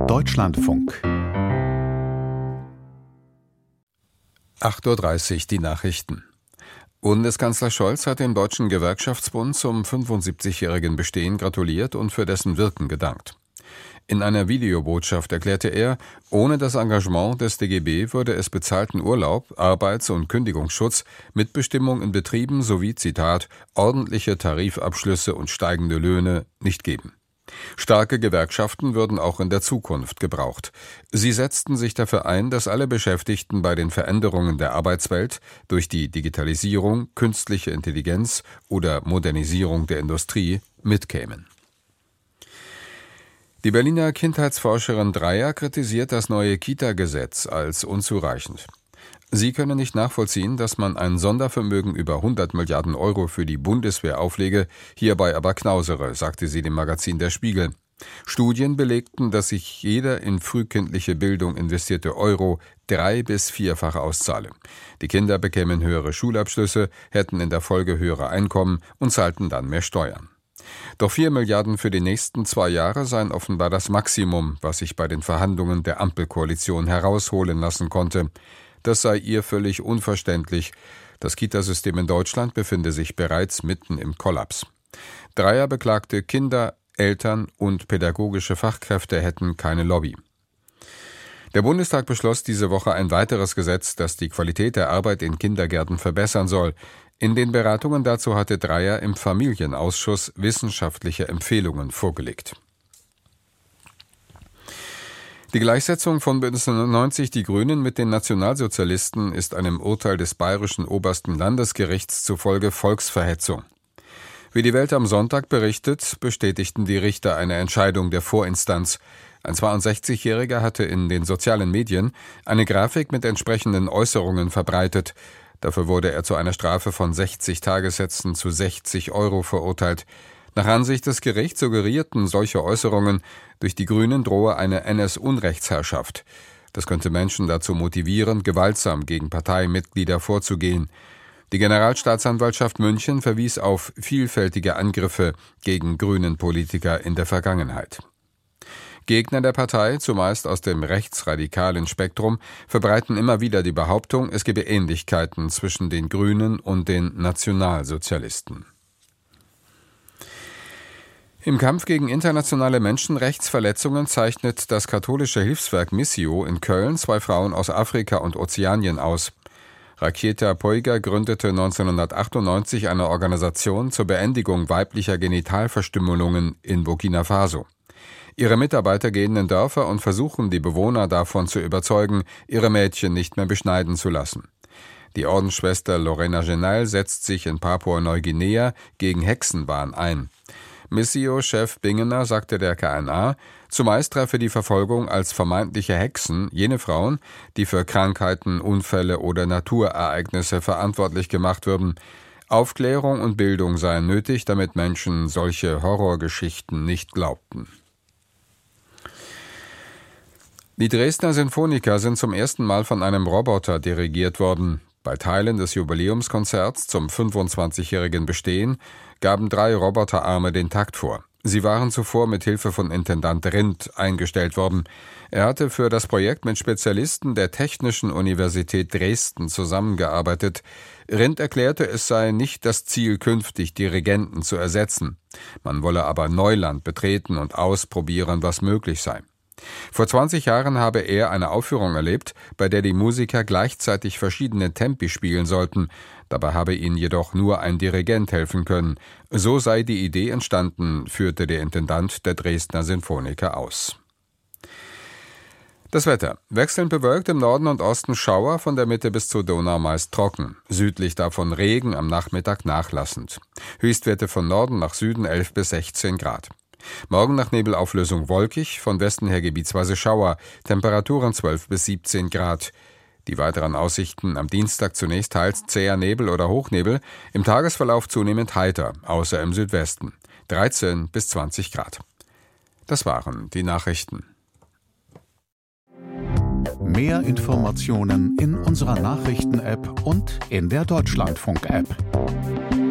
Deutschlandfunk 8:30 Uhr die Nachrichten. Bundeskanzler Scholz hat dem Deutschen Gewerkschaftsbund zum 75-jährigen Bestehen gratuliert und für dessen Wirken gedankt. In einer Videobotschaft erklärte er, ohne das Engagement des DGB würde es bezahlten Urlaub, Arbeits- und Kündigungsschutz, Mitbestimmung in Betrieben sowie, Zitat, ordentliche Tarifabschlüsse und steigende Löhne nicht geben. Starke Gewerkschaften würden auch in der Zukunft gebraucht. Sie setzten sich dafür ein, dass alle Beschäftigten bei den Veränderungen der Arbeitswelt durch die Digitalisierung, künstliche Intelligenz oder Modernisierung der Industrie mitkämen. Die Berliner Kindheitsforscherin Dreyer kritisiert das neue Kita-Gesetz als unzureichend. Sie könne nicht nachvollziehen, dass man ein Sondervermögen über 100 Milliarden Euro für die Bundeswehr auflege, hierbei aber knausere, sagte sie dem Magazin Der Spiegel. Studien belegten, dass sich jeder in frühkindliche Bildung investierte Euro 3- bis 4-fach auszahle. Die Kinder bekämen höhere Schulabschlüsse, hätten in der Folge höhere Einkommen und zahlten dann mehr Steuern. Doch 4 Milliarden für die nächsten 2 Jahre seien offenbar das Maximum, was sich bei den Verhandlungen der Ampelkoalition herausholen lassen konnte. Das sei ihr völlig unverständlich. Das Kitasystem in Deutschland befinde sich bereits mitten im Kollaps. Dreyer beklagte, Kinder, Eltern und pädagogische Fachkräfte hätten keine Lobby. Der Bundestag beschloss diese Woche ein weiteres Gesetz, das die Qualität der Arbeit in Kindergärten verbessern soll. In den Beratungen dazu hatte Dreyer im Familienausschuss wissenschaftliche Empfehlungen vorgelegt. Die Gleichsetzung von Bündnis 90 Die Grünen mit den Nationalsozialisten ist einem Urteil des Bayerischen Obersten Landesgerichts zufolge Volksverhetzung. Wie die Welt am Sonntag berichtet, bestätigten die Richter eine Entscheidung der Vorinstanz. Ein 62-Jähriger hatte in den sozialen Medien eine Grafik mit entsprechenden Äußerungen verbreitet. Dafür wurde er zu einer Strafe von 60 Tagessätzen zu 60 Euro verurteilt. Nach Ansicht des Gerichts suggerierten solche Äußerungen, durch die Grünen drohe eine NS-Unrechtsherrschaft. Das könnte Menschen dazu motivieren, gewaltsam gegen Parteimitglieder vorzugehen. Die Generalstaatsanwaltschaft München verwies auf vielfältige Angriffe gegen Grünen-Politiker in der Vergangenheit. Gegner der Partei, zumeist aus dem rechtsradikalen Spektrum, verbreiten immer wieder die Behauptung, es gebe Ähnlichkeiten zwischen den Grünen und den Nationalsozialisten. Im Kampf gegen internationale Menschenrechtsverletzungen zeichnet das katholische Hilfswerk Missio in Köln 2 Frauen aus Afrika und Ozeanien aus. Rakieta Poiga gründete 1998 eine Organisation zur Beendigung weiblicher Genitalverstümmelungen in Burkina Faso. Ihre Mitarbeiter gehen in Dörfer und versuchen, die Bewohner davon zu überzeugen, ihre Mädchen nicht mehr beschneiden zu lassen. Die Ordensschwester Lorena Genal setzt sich in Papua-Neuguinea gegen Hexenwahn ein. Missio-Chef Bingener sagte der KNA, zumeist treffe die Verfolgung als vermeintliche Hexen jene Frauen, die für Krankheiten, Unfälle oder Naturereignisse verantwortlich gemacht würden. Aufklärung und Bildung seien nötig, damit Menschen solche Horrorgeschichten nicht glaubten. Die Dresdner Sinfoniker sind zum ersten Mal von einem Roboter dirigiert worden. Bei Teilen des Jubiläumskonzerts zum 25-jährigen Bestehen gaben 3 Roboterarme den Takt vor. Sie waren zuvor mit Hilfe von Intendant Rindt eingestellt worden. Er hatte für das Projekt mit Spezialisten der Technischen Universität Dresden zusammengearbeitet. Rindt erklärte, es sei nicht das Ziel, künftig Dirigenten zu ersetzen. Man wolle aber Neuland betreten und ausprobieren, was möglich sei. Vor 20 Jahren habe er eine Aufführung erlebt, bei der die Musiker gleichzeitig verschiedene Tempi spielen sollten. Dabei habe ihnen jedoch nur ein Dirigent helfen können. So sei die Idee entstanden, führte der Intendant der Dresdner Sinfoniker aus. Das Wetter. Wechselnd bewölkt, im Norden und Osten Schauer, von der Mitte bis zur Donau meist trocken. Südlich davon Regen, am Nachmittag nachlassend. Höchstwerte von Norden nach Süden 11 bis 16 Grad. Morgen nach Nebelauflösung wolkig, von Westen her gebietsweise Schauer, Temperaturen 12 bis 17 Grad. Die weiteren Aussichten am Dienstag zunächst teils zäher Nebel oder Hochnebel, im Tagesverlauf zunehmend heiter, außer im Südwesten, 13 bis 20 Grad. Das waren die Nachrichten. Mehr Informationen in unserer Nachrichten-App und in der Deutschlandfunk-App.